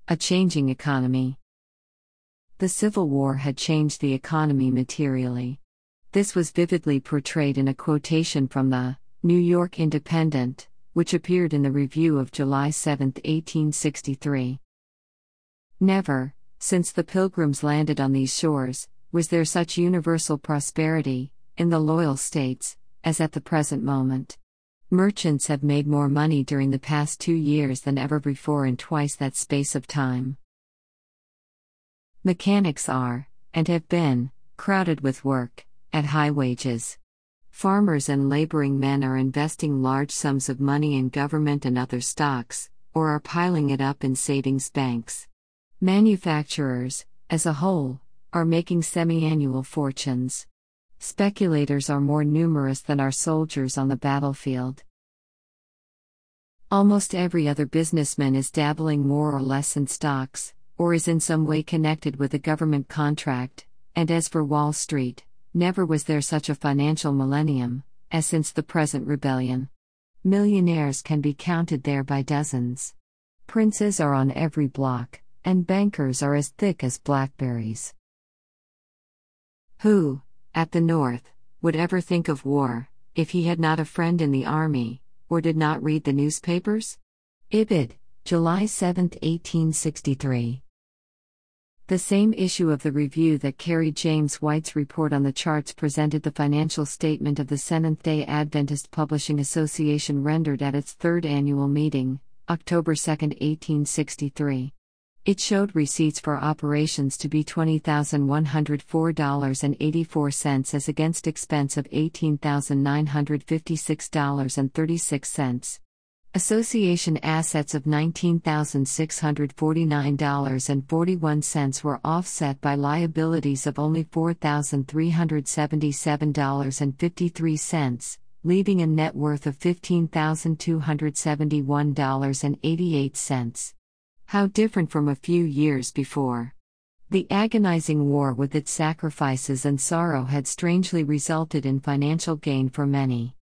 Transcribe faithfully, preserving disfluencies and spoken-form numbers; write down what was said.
A changing economy. The Civil War had changed the economy materially. This was vividly portrayed in a quotation from the New York Independent, which appeared in the Review of July seventh, eighteen sixty-three. Never, since the Pilgrims landed on these shores, was there such universal prosperity, in the loyal states, as at the present moment. Merchants have made more money during the past two years than ever before in twice that space of time. Mechanics are, and have been, crowded with work, at high wages. Farmers and laboring men are investing large sums of money in government and other stocks, or are piling it up in savings banks. Manufacturers, as a whole, are making semi-annual fortunes. Speculators are more numerous than our soldiers on the battlefield. Almost every other businessman is dabbling more or less in stocks, or is in some way connected with a government contract, and as for Wall Street, never was there such a financial millennium, as since the present rebellion. Millionaires can be counted there by dozens. Princes are on every block, and bankers are as thick as blackberries. Who, at the North, would ever think of war, if he had not a friend in the army, or did not read the newspapers? Ibid, July seventh, eighteen sixty-three. The same issue of the Review that carried James White's report on the charts presented the financial statement of the Seventh-day Adventist Publishing Association rendered at its third annual meeting, October second, eighteen sixty-three. It showed receipts for operations to be twenty thousand one hundred four dollars and eighty-four cents as against expense of eighteen thousand nine hundred fifty-six dollars and thirty-six cents. Association assets of nineteen thousand six hundred forty-nine dollars and forty-one cents were offset by liabilities of only four thousand three hundred seventy-seven dollars and fifty-three cents, leaving a net worth of fifteen thousand two hundred seventy-one dollars and eighty-eight cents. How different from a few years before. The agonizing war with its sacrifices and sorrow had strangely resulted in financial gain for many.